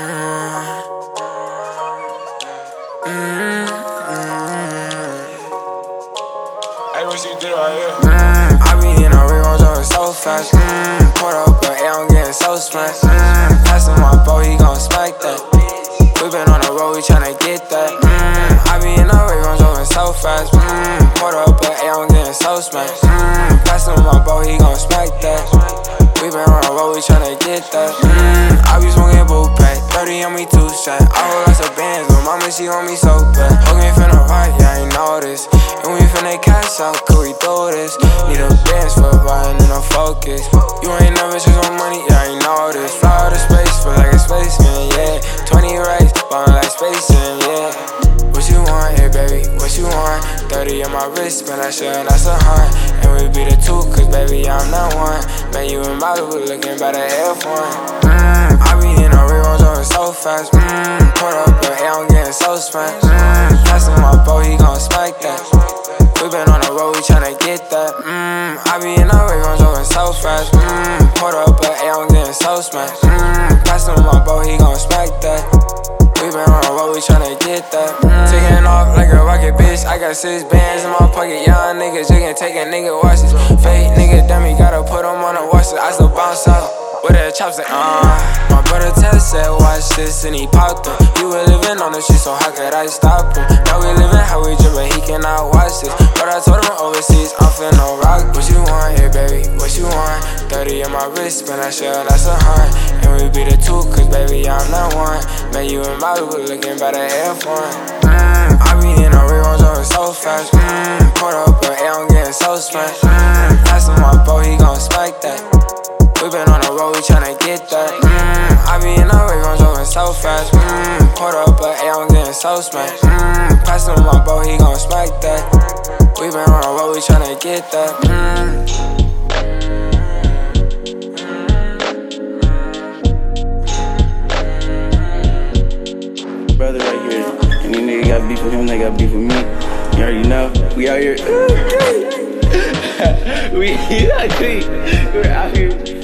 Hey, what you do right here? I be in a rig, I'm driving so fast. Put up a A, I'm getting so smashed. Passing my bow, he gon' smack that. We been on the road, we tryna get that. I be in a rig, I'm driving so fast. Put up a A, I'm getting so smashed. Passing my bow, he gon' smack that. We been on the road, we tryna get that. I be smoking boot pack, 30 on me, 2 shot. I roll lots of bands, but mama, she on me so bad. Okay, finna rock, yeah, I ain't know this. And we finna cash out, could we do this? Need a Benz for riding in a Focus. You ain't never chase my money, yeah, I ain't know this. Fly out of space, feel like a spaceman, yeah. 20 racks, ballin' like spaceman, yeah. What you want, hey baby, what you want? 30 on my wrist, spin that shit, and that's a hunt. And we be the two, cause baby, I'm not one. Man, you and Malibu looking better F1. I be in a rig, I'm driving so fast. Put up a A, I'm getting so smashed. Passing my bow, he gon' smack that. We been on the road, we tryna get that. I be in a rig, I'm driving so fast. Put up a A, I'm getting so smashed. Passing my bow, he gon' smack that. We been on the road, we tryna get that. Taking off like a rocket, bitch. I got 6 bands in my pocket. Young niggas jigging, taking nigga watches. Fake nigga dummy, gotta put him on the watches. I still bounce out with a chopstick. My brother Tess said, watch this, and he popped up. You were living on the street, so how could I stop him? Now we living how we drip, but he cannot watch this. But I told him overseas, I'm finna rock. What you want, hey baby, what you want? 30 on my wrist, spin that shit, that's a hunt. And we be the two, cause baby, I'm not one. Man, you and Malibu looking better F1. I be in a rig, I'm driving so fast. Put up a A, I'm getting so smashed. Passing my bow, he gon' smack that. We been on the road, we tryna get that. I be in a rig, I'm driving so fast. Put up a A, I'm getting so smashed. Passing my bow, he gon' smack that. We been on the road, we tryna get that. Brother right here, and these niggas got beef with him, they got beef with me. You already know, we out here. We're out here.